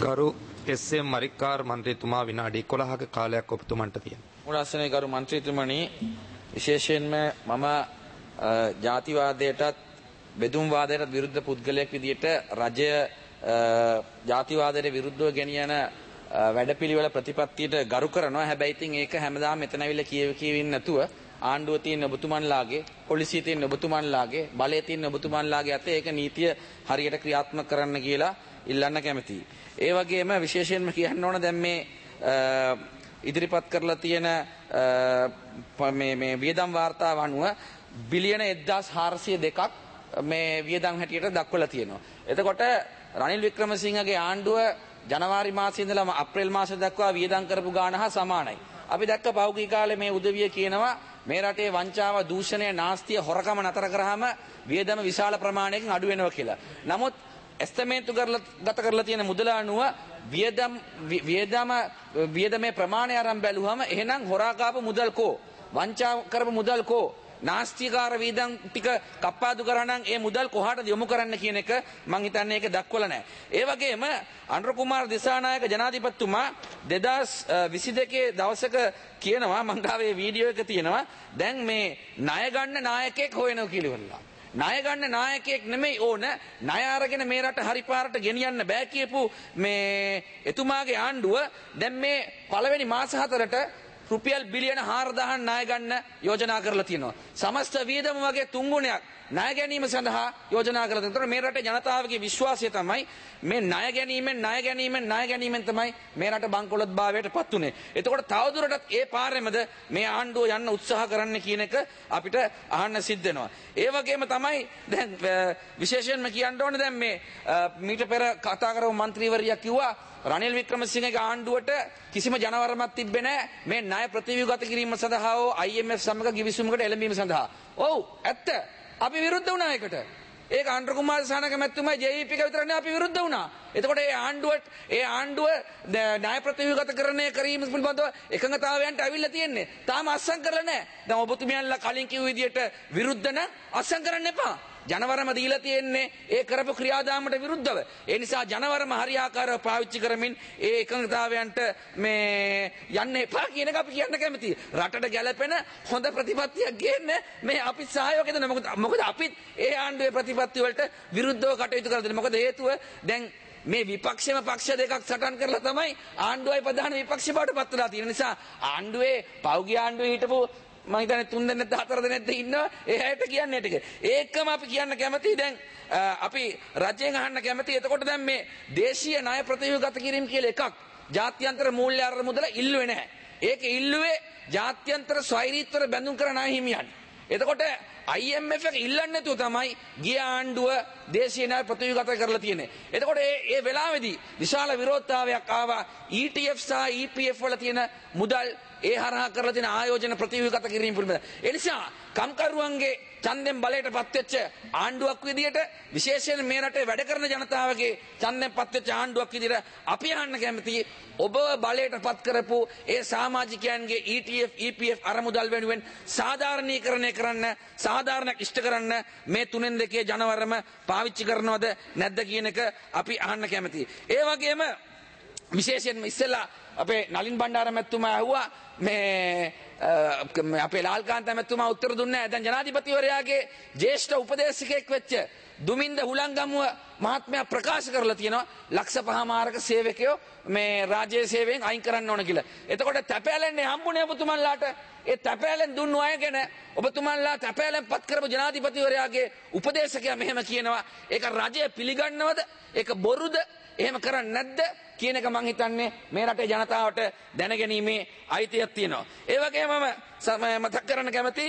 ගරු එස්.එම්. මරික්කාර් මන්ත්‍රීතුමා විනාඩි 11ක කාලයක් ඔබතුමන්ට තියෙනවා. මුලස්සනේ ගරු මන්ත්‍රීතුමනි, විශේෂයෙන්ම මම ජාතිවාදයටත් බෙදුම්වාදයටත් විරුද්ධ පුද්ගලයෙක් විදිහට රජය ජාතිවාදයට විරුද්ධව ගෙනියන වැඩපිළිවෙල ප්‍රතිපත්තියට ගරු කරනවා. හැබැයි ඉතින් ඒක හැමදාම මෙතන අවිල්ල කියවින්න නැතුව ආණ්ඩුව තියෙන ඔබතුමන්ලාගේ, පොලිසිය තියෙන ඔබතුමන්ලාගේ, බලය තියෙන ඔබතුමන්ලාගේ අතේ ඒක නීතිය හරියට ක්‍රියාත්මක කරන්න කියලා ඉල්ලන්න කැමතියි. ඒ වගේම විශේෂයෙන්ම කියන්න ඕන දැන් මේ ඉදිරිපත් කරලා තියෙන මේ වියදම් වාර්තාව අනුව බිලියන 1402ක් මේ වියදම් හැටියට දක්වලා තියෙනවා. එතකොට රනිල් වික්‍රමසිංහගේ ආණ්ඩුව ජනවාරි මාසයේ ඉඳලා අප්‍රේල් මාසය දක්වා වියදම් කරපු ගාණ හා සමානයි. අපි දැක්ක පෞද්ගලික කාලේ මේ උදවිය කියනවා මේ රටේ වංචාව, දූෂණය, නාස්තිය, හොරකම නතර කරාම වියදම විශාල ප්‍රමාණයකින් අඩු වෙනවා කියලා. නමුත් එස්තමේන්තු ගත කරලා තියෙන මුදල අනුව වියදමේ ප්‍රමාණය අරන් බැලුවම එහෙනම් හොරා කාපු මුදල් කෝ, වංචා කරපු මුදල් කෝ, නාස්තිකාර වියදම් ටික කප්පාදු කරා නම් ඒ මුදල් කොහාටද යොමු කරන්න කියන එක මම හිතන්නේ ඒක දක්වලා නැහැ. ඒ වගේම අනුර කුමාර දිසානායක ජනාධිපතිතුමා 2022 දවසක කියනවා, මං ගාවේ වීඩියෝ එක තියෙනවා, දැන් මේ ණය ගන්න නායකයෙක් හොයනවා කියලා. ණය ගන්න නායකයෙක් නෙමෙයි ඕන, ණය අරගෙන මේ රට හරි පාරට ගෙනියන්න බෑ කියපු මේ එතුමාගේ ආණ්ඩුව දැන් මේ පළවෙනි මාස 4ට රුපියල් බිලියන 4000ක් ණය ගන්න යෝජනා කරලා තියෙනවා. සමස්ත වියදම වගේ 3 ගුණයක් ණය ගැනීම සඳහා යෝජනා කරලා තියෙනවා. මේ රටේ ජනතාවගේ විශ්වාසය තමයි මේ ණය ගැනීමෙන් තමයි මේ රට බංකොලොත් භාවයට පත් උනේ. එතකොට තවදුරටත් ඒ පාරෙමද මේ ආණ්ඩුව යන්න උත්සාහ කරන්න කියන එක අපිට අහන්න සිද්ධ වෙනවා. ඒ වගේම තමයි දැන් විශේෂයෙන්ම කියන්න ඕනේ දැන් මේ මීට පෙර කතා කරපු മന്ത്രിවරියා කිව්වා රනිල් වික්‍රමසිංහගේ ආණ්ඩුවට කිසිම ජනවරමක් තිබ්බේ නැහැ මේ ණය ප්‍රතිව්‍යුහගත කිරීම සඳහා හෝ IMF සමග ගිවිසුමකට එළඹීම සඳහා. ඔව් ඇත්ත. අපි විරුද්ධ වුණා ඒකට. ඒක අනුර කුමාර දිසානායක මැතිතුමා JVP එක විතර නෙවෙයි අපි විරුද්ධ වුණා. එතකොට ඒ ආණ්ඩුව ණය ප්‍රතිව්‍යුහගත කිරීම පිළිබඳව එකඟතාවයන්ට අවිල්ලා තියෙන්නේ. තාම අත්සන් කරලා නැහැ. දැන් ඔබතුමියන්ලා කලින් කිව්ව විදිහට විරුද්ධ නම් අත්සන් කරන්න එපා. ජනවරම දීලා තියෙන්නේ ඒ කරපු ක්‍රියාදාමයට විරුද්ධව. ඒ නිසා ජනවරම හරියාකාරව පාවිච්චි කරමින් ඒ එකඟතාවයන්ට මේ යන්න එපා කියන එක අපි කියන්න කැමතියි. රටට ගැළපෙන හොඳ ප්‍රතිපත්තියක් ගේන්න මේ අපි සහයෝගය දෙන්න. මොකද අපිත් ඒ ආණ්ඩුවේ ප්‍රතිපත්ති වලට විරුද්ධව කටයුතු කරලා දෙන්නේ. මොකද හේතුව දැන් මේ විපක්ෂම පක්ෂ දෙකක් සටන් කරලා තමයි ආණ්ඩුවයි ප්‍රධාන විපක්ෂ බවට පත් වෙලා තියෙන නිසා ආණ්ඩුවේ පෞගිය ආණ්ඩුවේ හිටපු මම හිතන්නේ 3 දෙනෙක් 4 දෙනෙක් ඉන්නවා ඒ හැට කියන්නේ ටික. ඒකම අපි කියන්න කැමතියි. දැන් අපි රජයෙන් අහන්න කැමතියි. එතකොට දැන් මේ දේශීය ණය ප්‍රතිව්‍යුහගත කිරීම කියලා එකක් ජාත්‍යන්තර මූල්‍ය ආධාර මුදල ඉල්ලුවේ නැහැ. ඒක ඉල්ලුවේ ජාත්‍යන්තර ස්වෛරීත්වර බැඳුම් කරන ණය හිමියන්. එතකොට IMF එක ඉල්ලන්නේ නැතුව තමයි ගිය ආණ්ඩුව දේශීය ණය ප්‍රතිව්‍යුහගත කරලා තියෙන්නේ. එතකොට ඒ වෙලාවේදී විශාල විරෝධතාවයක් ආවා ETF සහ EPF වල තියෙන මුදල් ඒ හරහා කරලා තියෙන ආයෝජන ප්‍රතිව්‍යුහගත කිරීම පිළිබඳ. ඒ නිසා කම්කරුවන්ගේ ඡන්දෙන් බලයටපත් වෙච්ච ආණ්ඩුවක් විදියට විශේෂයෙන් මේ රටේ වැඩ කරන ජනතාවගේ ඡන්දෙන්පත් වෙච්ච ආණ්ඩුවක් විදියට අපි අහන්න කැමතියි ඔබව බලයටපත් කරපු ඒ සමාජිකයන්ගේ ETF EPF අරමුදල් වෙනුවෙන් සාධාරණීකරණය කරන්න, සාධාරණයක් ඉෂ්ට කරන්න මේ 3-2 ජනවරම පාවිච්චි කරනවද නැද්ද කියන එක අපි අහන්න කැමතියි. ඒ වගේම විශේෂයෙන්ම ඉස්සෙල්ලා අපේ නලින් බණ්ඩාර මැතිතුමා ඇහුවා මේ අපේ ලාල්කාන්ත මැතිතුමා උත්තර දුන්නේ නැහැ. දැන් ජනාධිපතිවරයාගේ ජ්‍යෙෂ්ඨ උපදේශකයෙක් වෙච්ච දුමින්ද හුලංගමුව මහත්මයා ප්‍රකාශ කරලා තියෙනවා 1,05,000ක සේවකයෝ මේ රාජ්‍ය සේවයෙන් අයින් කරන්න ඕන කියලා. එතකොට තැපෑලෙන්නේ හම්බුනේ ඔබතුමන්ලාට. ඒ තැපෑලෙන් දුන්නු අය ගැන ඔබතුමන්ලා තැපෑලෙන්පත් කරපු ජනාධිපතිවරයාගේ උපදේශකයා මෙහෙම කියනවා. ඒක රජය පිළිගන්නවද? ඒක බොරුද? එහෙම කරන්නේ නැද්ද කියන එක මං හිතන්නේ මේ රටේ ජනතාවට දැනගැනීමේ අයිතියක් තියෙනවා. ඒ වගේම මතක් කරන්න කැමති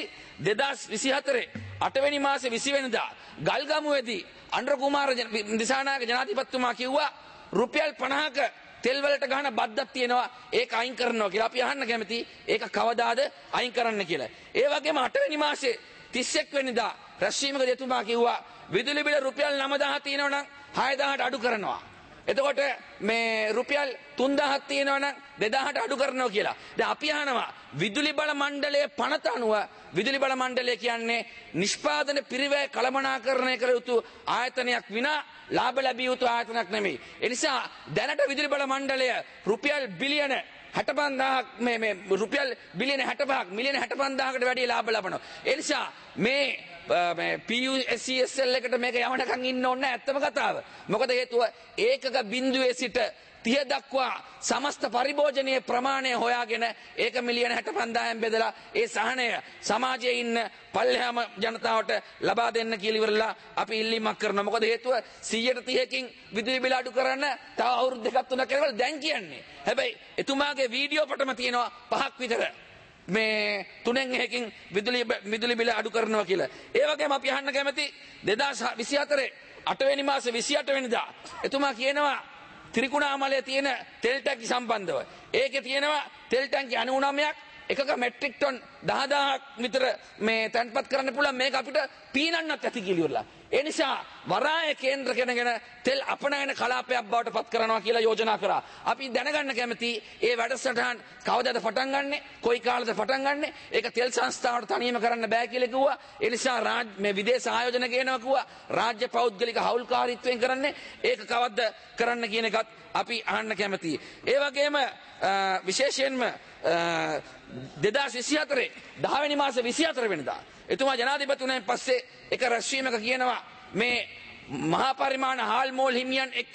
2024 8 වෙනි මාසේ 20 වෙනිදා ගල්ගමුවේදී අනුර කුමාර දිසානායක ජනාධිපතිතුමා කිව්වා රුපියල් 50ක තෙල් වලට ගහන බද්දක් තියෙනවා ඒක අයින් කරනවා කියලා. අපි අහන්න කැමති ඒක කවදාද අයින් කරන්න කියලා. ඒ වගේම 8 වෙනි මාසේ 31 වෙනිදා රැස්වීමක දෙතුමා කිව්වා විදුලි බිල රුපියල් 9000 තියෙනවා නම් 6000ට අඩු කරනවා. එතකොට මේ රුපියල් 3000ක් තියෙනවා නම් 2000ට අඩු කරනවා කියලා. දැන් අපි අහනවා විදුලි බල මණ්ඩලයේ පනත අනුව විදුලි බල මණ්ඩලය කියන්නේ නිෂ්පාදන පිරිවැය කළමනාකරණය කළ යුතු ආයතනයක් විනා ලාභ ලැබිය යුතු ආයතනයක් නෙමෙයි. ඒ නිසා දැනට විදුලි බල මණ්ඩලය රුපියල් බිලියන 65000ක් මේ රුපියල් බිලියන 65ක් මිලියන 65000කට වැඩි ලාභ ලබනවා. ඒ නිසා මේ PUSCSL එකට මේක යවනකන් ඉන්න ඕනේ නැහැ ඇත්තම කතාව. මොකද හේතුව ඒකක බිඳුවේ සිට 30 දක්වා සමස්ත පරිභෝජනීය ප්‍රමාණය හොයාගෙන ඒක මිලියන 65000න් බෙදලා ඒ සහනය සමාජයේ ඉන්න පල්ලෙහාම ජනතාවට ලබා දෙන්න කියලා ඉවරලා අපි ඉල්ලීමක් කරනවා. මොකද හේතුව 130කින් විදුලි බිල අඩු කරන්න තව අවුරුදු දෙකක් තුනක් කරලා දැන් කියන්නේ. හැබැයි එතුමාගේ වීඩියෝ පටම තියෙනවා 5ක් විතර. මේ 3න් 1කින් විදුලි බිල අඩු කරනවා කියලා. ඒ වගේම අපි අහන්න කැමති 2024 8 වෙනි මාසේ 28 වෙනිදා එතුමා කියනවා ත්‍රිකුණාමලයේ තියෙන තෙල් ටැංකි සම්බන්ධව. ඒකේ තියෙනවා තෙල් ටැංකි 99ක් එකක මෙට්‍රික් ටොන් 10000ක් විතර මේ තැන්පත් කරන්න පුළුවන් මේක අපිට පීනන්නත් ඇති කියලා ඉවරලා. ඒ නිසා වරාය කේන්ද්‍ර කෙනගෙන තෙල් අපනයන කලාපයක් බවට පත් කරනවා කියලා යෝජනා කරා. අපි දැනගන්න කැමති ඒ වැඩසටහන් කවදාද පටන් ගන්නෙ? කොයි කාලෙද පටන් ගන්නෙ? ඒක තෙල් සංස්ථාවට තනියම කරන්න බෑ කියලා කිව්වා. ඒ නිසා මේ විදේශ ආයෝජන ගේනවා කිව්වා. රාජ්‍ය පෞද්ගලික හවුල්කාරීත්වයෙන් කරන්නේ. ඒක කවද්ද කරන්න කියන එකත් අපි අහන්න කැමතියි. ඒ වගේම විශේෂයෙන්ම 2024 10 වෙනි මාසේ 24 වෙනිදා එතුමා ජනාධිපතිතුමෙන් පස්සේ එක රැස්වීමක කියනවා මේ මහා පරිමාණ හාල් මෝල් හිමියන් එක්ක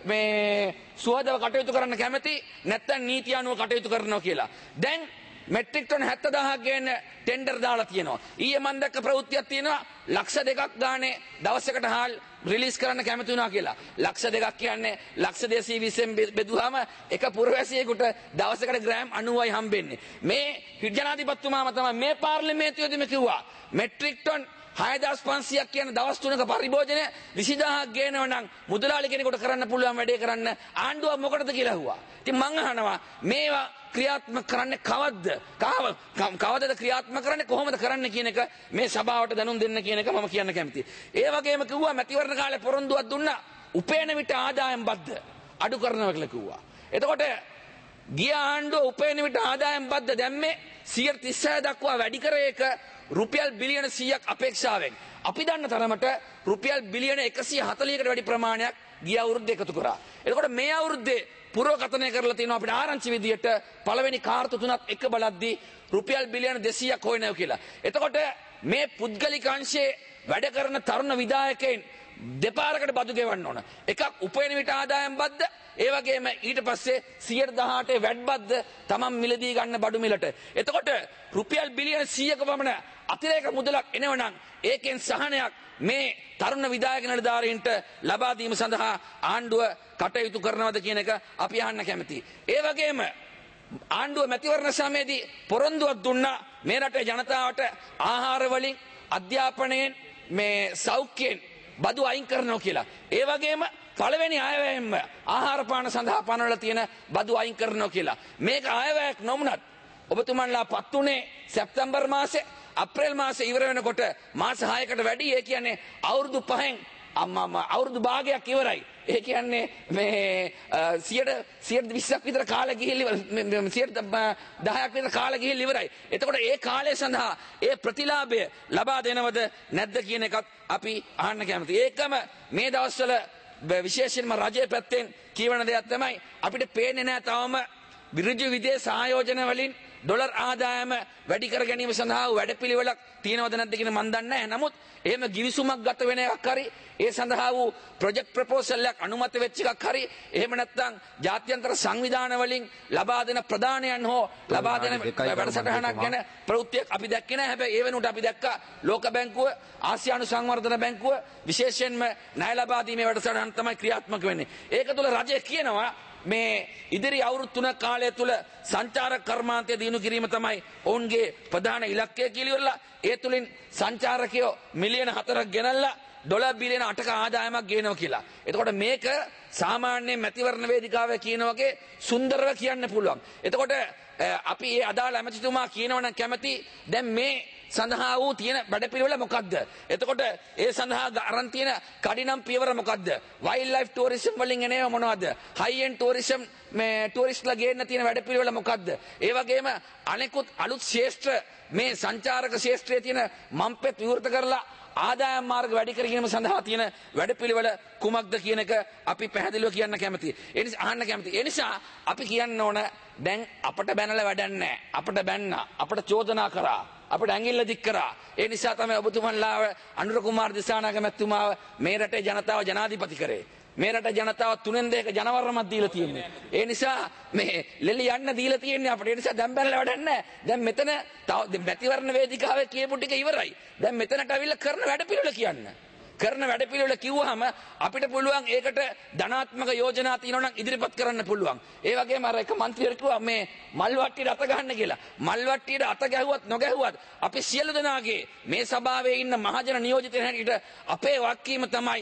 මේ සුවදව කටයුතු කරන්න කැමති නැත්නම් නීති අනුව කටයුතු කරනවා කියලා. දැන් මෙට්‍රික් ටන් 70000ක් ගේන්න ටෙන්ඩර් දාලා තියෙනවා. ඊයේ මම දැක්ක ප්‍රවෘත්තියක් තියෙනවා ලක්ෂ 2ක් ගානේ දවසකට හාල් රිලීස් කරන්න කැමති වුණා කියලා. ලක්ෂ 2ක් කියන්නේ ලක්ෂ 220න් බෙදුවාම එක පුරවැසියෙකුට දවසකට ග්‍රෑම් 90යි හම්බෙන්නේ. මේ ජනාධිපතිතුමාම තමයි මේ පාර්ලිමේන්තුවේදීම කිව්වා මෙට්‍රික් ටන් 6500ක් කියන දවස් 3ක පරිභෝජනය 20000ක් ගේනවා නම් මුදලාලි කෙනෙකුට කරන්න පුළුවන් වැඩේ කරන්න ආණ්ඩුව මොකටද කියලා අහුවා. ඉතින් මං අහනවා මේවා ක්‍රියාත්මක කරන්නේ කවද්ද? කවදද ක්‍රියාත්මක කරන්නේ කොහොමද කරන්න කියන එක මේ සභාවට දැනුම් දෙන්න කියන එක මම කියන්න කැමතියි. ඒ වගේම කිව්වා මැතිවරණ කාලේ පොරොන්දුවක් දුන්නා උපයන විට ආදායම් බද්ද අඩු කරනවා කියලා කිව්වා. එතකොට ගිය ආණ්ඩුව උපයන විට ආදායම් බද්ද දැම්මේ 136 දක්වා වැඩි කර එක රුපියල් බිලියන 100ක් අපේක්ෂාවෙන්. අපි දන්න තරමට රුපියල් බිලියන 140කට වැඩි ප්‍රමාණයක් ගිය අවුරුද්දේ එකතු කරා. එතකොට මේ අවුරුද්දේ පුරෝකථනය කරලා තියෙනවා අපිට ආරංචි විදියට පළවෙනි කාර්තු තුනත් එක බලද්දී රුපියල් බිලියන 200ක් හොයනවා කියලා. එතකොට මේ පුද්ගලික අංශයේ වැඩ කරන තරුණ විධායකයන් දෙපාරකට බදු ගෙවන්න ඕන. එකක් උපයන විට ආදායම් බද්ද, ඒ වගේම ඊට පස්සේ 118 වැඩ බද්ද තමන් මිලදී ගන්න බඩු මිලට. එතකොට රුපියල් බිලියන 100ක පමණ අතිරේක මුදලක් එනවනම් ඒකෙන් සහනයක් මේ තරුණ විධායක නිලධාරීන්ට ලබා දීම සඳහා ආණ්ඩුව කටයුතු කරනවද කියන එක අපි අහන්න කැමතියි. ඒ වගේම ආණ්ඩුව මැතිවරණ සමයේදී පොරොන්දුවක් දුන්නා මේ රටේ ජනතාවට ආහාර වලින් අධ්‍යාපනයෙන් මේ සෞඛ්‍යයෙන් බදු අයින් කරනවා කියලා. ඒ වගේම පළවෙනි අයවැයෙන්ම ආහාර පාන සඳහා පනවලා තියෙන බදු අයින් කරනවා කියලා. මේක අයවැයක් නොමුණත් ඔබතුමන්ලා පත් උනේ සැප්තැම්බර් මාසේ අප්‍රේල් මාසේ ඉවර වෙනකොට මාස 6කට වැඩි. ඒ කියන්නේ අවුරුදු 5න් අවුරුදු භාගයක් ඉවරයි. ඒ කියන්නේ මේ 120ක් විතර කාලෙ ගිහිල්ලා 10ක් විතර කාලෙ ගිහිල්ලා ඉවරයි. එතකොට ඒ කාලය සඳහා ඒ ප්‍රතිලාභය ලබා දෙනවද නැද්ද කියන එකත් අපි අහන්න කැමතියි. ඒකම මේ දවස්වල විශේෂයෙන්ම රජයේ පැත්තෙන් කියවන දෙයක් තමයි අපිට පේන්නේ නැහැ තවම විරුද්ධ විදේශ ආයෝජන වලින් ඩොලර් ආදායම වැඩි කර ගැනීම සඳහා වැඩපිළිවෙලක් තියෙනවද නැද්ද කියන මන් දන්නේ නැහැ. නමුත් එහෙම ගිවිසුමක් ගත වෙන එකක් හරි ඒ සඳහා වූ ප්‍රොජෙක්ට් ප්‍රොපෝසල් එකක් අනුමත වෙච්ච එකක් හරි එහෙම නැත්නම් ජාත්‍යන්තර සංවිධාන වලින් ලබා දෙන ප්‍රදානයන් හෝ ලබා දෙන වැඩසටහනක් ගැන ප්‍රවෘත්තියක් අපි දැක්කේ නැහැ. හැබැයි ඒ වෙනුවට අපි දැක්කා ලෝක බැංකුව, ආසියානු සංවර්ධන බැංකුව විශේෂයෙන්ම ණය ලබා දීමේ වැඩසටහන තමයි ක්‍රියාත්මක වෙන්නේ. ඒක තුළ රජය කියනවා මේ ඉදිරි අවුරුදු 3 කාලය තුල සංචාරක කර්මාන්තය දිනු කිරීම තමයි ඔවුන්ගේ ප්‍රධාන ඉලක්කය කියලා ඉවරලා ඒ තුලින් සංචාරකයෝ මිලියන 4ක් ගෙනල්ලා ඩොලර් බිලියන 8ක ආදායමක් ගේනවා කියලා. එතකොට මේක සාමාන්‍ය මැතිවරණ වේදිකාවේ කියන වගේ සුන්දරව කියන්න පුළුවන්. එතකොට අපි මේ අදාළ ඇමතිතුමා කියනවනම් කැමති දැන් මේ සඳහා වූ තියෙන වැඩපිළිවෙල මොකද්ද? එතකොට ඒ සඳහා අරන් තියෙන කඩිනම් පියවර මොකද්ද? වයිල්ඩ් ලයිෆ් ටූරිසම් වලින් එනේව මොනවද? හයි එන්ඩ් ටූරිසම් මේ ටූරිස්ට්ලා ගේන්න තියෙන වැඩපිළිවෙල මොකද්ද? ඒ වගේම අනෙකුත් අලුත් ශේෂ්ත්‍ර මේ සංචාරක ශේෂ්ත්‍රයේ තියෙන මම්පෙත් විවෘත කරලා ආදායම් මාර්ග වැඩි කර ගැනීම සඳහා තියෙන වැඩපිළිවෙල කුමක්ද කියන එක අපි පැහැදිලිව කියන්න කැමතියි. ඒ නිසා අහන්න කැමතියි. ඒ නිසා අපි කියන්න ඕන දැන් අපට බැනලා වැඩක් නැහැ. අපට බැන්නා. අපට චෝදනා කරා. අපට ඇඟිල්ල දික් කරා. ඒ නිසා තමයි ඔබතුමන්ලාව අනුර කුමාර දිසානායක මැතිතුමාව මේ රටේ ජනතාව ජනාධිපති කරේ. මේ රට ජනතාව 3/2 ජනවරමක් දීලා තියෙන්නේ. ඒ නිසා මේ ලෙලි යන්න දීලා තියෙන්නේ අපිට. ඒ නිසා දැන් බැලලා වැඩක් නැහැ. දැන් මෙතන තව මැතිවරණ වේදිකාවේ කියපු ටික ඉවරයි. දැන් මෙතනට අවිල්ල කරන වැඩපිළිවෙල කියන්න. කරන වැඩපිළිවෙල කිව්වහම අපිට පුළුවන් ඒකට ධනාත්මක යෝජනා තියෙනවා නම් ඉදිරිපත් කරන්න පුළුවන්. ඒ වගේම අර එක മന്ത്രിවරු කිව්වා මේ මල් වට්ටියට අත ගන්න කියලා. මල් වට්ටියට අත ගැහුවත් නොගැහුවත් අපි සියලු දෙනාගේ මේ සභාවේ ඉන්න මහජන නියෝජිතයන් හැටියට අපේ වගකීම තමයි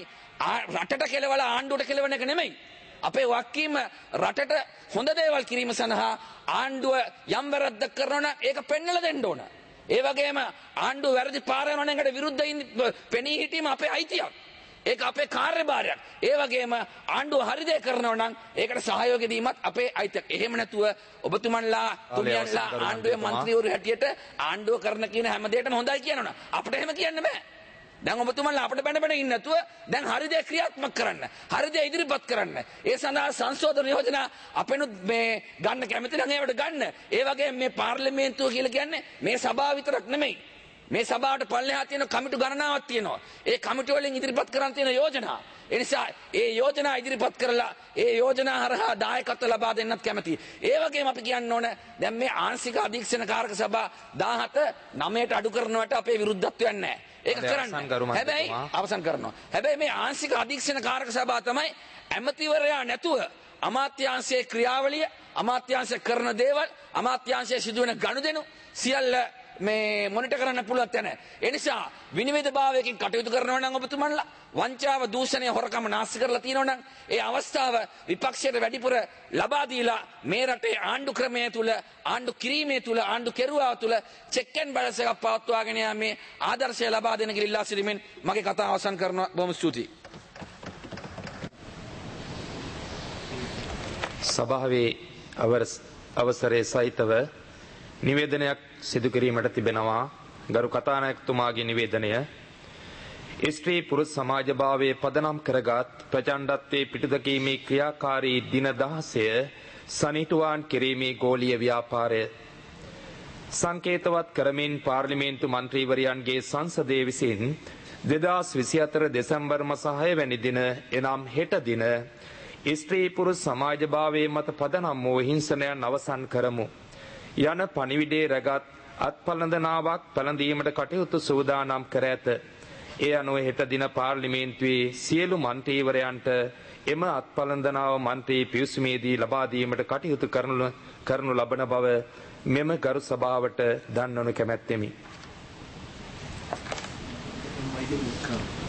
රටට කෙලවලා ආණ්ඩුවට කෙලවන එක නෙමෙයි. අපේ වගකීම රටට හොඳ දේවල් කිරීම සඳහා ආණ්ඩුව යම් වැරද්දක් කරනවා නම් ඒක පෙන්වලා දෙන්න ඕන. ඒ වගේම ආණ්ඩුව වැරදි පාර යනවා නම් ඒකට විරුද්ධව පෙනී හිටීම අපේ අයිතියක්. ඒක අපේ කාර්යභාරයක්. ඒ වගේම ආණ්ඩුව හරි දේ කරනවා නම් ඒකට සහයෝගය දීමත් අපේ අයිතියක්. එහෙම නැතුව ඔබතුමන්ලා තුමියන්ලා ආණ්ඩුවේ മന്ത്രിවරු හැටියට ආණ්ඩුව කරන කියන හැම දෙයකම හොඳයි කියනවනේ. අපිට එහෙම කියන්න බෑ. දැන් ඔබතුමන්ලා අපිට බැන බැන ඉන්න නැතුව දැන් හරි දේ ක්‍රියාත්මක කරන්න. හරි දේ ඉදිරිපත් කරන්න. ඒ සඳහා සංශෝධන යෝජනා අපෙනුත් මේ ගන්න කැමති නම් ඒවට ගන්න. ඒ වගේම මේ පාර්ලිමේන්තුව කියලා කියන්නේ මේ සභාව විතරක් නෙමෙයි. මේ සභාවට පල්ලෙහා තියෙන කමිටු ගණනාවක් තියෙනවා. ඒ කමිටු වලින් ඉදිරිපත් කරන්න තියෙන යෝජනා. ඒ නිසා ඒ යෝජනා ඉදිරිපත් කරලා ඒ යෝජනා හරහා දායකත්ව ලබා දෙන්නත් කැමතියි. ඒ වගේම අපි කියන්න ඕන දැන් මේ ආංශික අධීක්ෂණ කාරක සභා 17 9ට අඩු කරනවට අපේ විරුද්ධත්වයක් නැහැ. ඒක කරන්න. හැබැයි අවසන් කරනවා. හැබැයි මේ ආංශික අධීක්ෂණ කාරක සභාව තමයි ඇමතිවරයා නැතුව අමාත්‍යාංශයේ ක්‍රියාවලිය, අමාත්‍යාංශය කරන දේවල්, අමාත්‍යාංශයේ සිදුවෙන ගනුදෙනු සියල්ල මේ මොනිටර් කරන්න පුළුවන් තැන. ඒ නිසා විනිවිදභාවයකින් කටයුතු කරනවා නම් ඔබතුමන්ලා වංචාව, දූෂණය, හොරකම නාස්ති කරලා තියෙනවා නම් ඒ අවස්ථාව විපක්ෂයට වැඩිපුර ලබා දීලා මේ රටේ ආණ්ඩු ක්‍රමය තුල, ආණ්ඩු කිරීමේ තුල, ආණ්ඩු කෙරුවා තුල චෙක් ඇන්ඩ් බැලන්ස් එකක් පවත්වාගෙන යාමේ ආදර්ශය ලබා දෙන කියලා ඉල්ලා සිටිමින් මගේ කතාව අවසන් කරනවා. බොහොම ස්තුතියි. සභාවේ අවසරයේ සහිතව නිවේදනයක් සිදු කිරීමට තිබෙනවා. ගරු කතානායකතුමාගේ නිවේදනය ස්ත්‍රී පුරුෂ සමාජභාවයේ පදනම් කරගත් ප්‍රචණ්ඩත්වයේ පිටුදකීමේ ක්‍රියාකාරී දින 16 සනිටුවාන් කිරීමේ ගෝලීය ව්‍යාපාරය සංකේතවත් කරමින් පාර්ලිමේන්තු මන්ත්‍රීවරයන්ගේ සංසදයේ විසින් 2024 දෙසැම්බර් මාස 6 වැනි දින එනම් හෙට දින ස්ත්‍රී පුරුෂ සමාජභාවයේ මත පදනම් වූ හිංසනයන් අවසන් කරමු යන පණිවිඩයේ රැගත් අත්පලඳනාවක් පැළඳීමට කටයුතු සූදානම් කර ඇත. ඒ අනුව හෙට දින පාර්ලිමේන්තුවේ සියලු මන්ත්‍රීවරයන්ට එම අත්පලඳනාව මන්ත්‍රී පියුස්මේදී ලබා දීමට කටයුතු කරනු ලබන බව මෙම ගරු සභාවට දන්වනු කැමැත්තෙමි.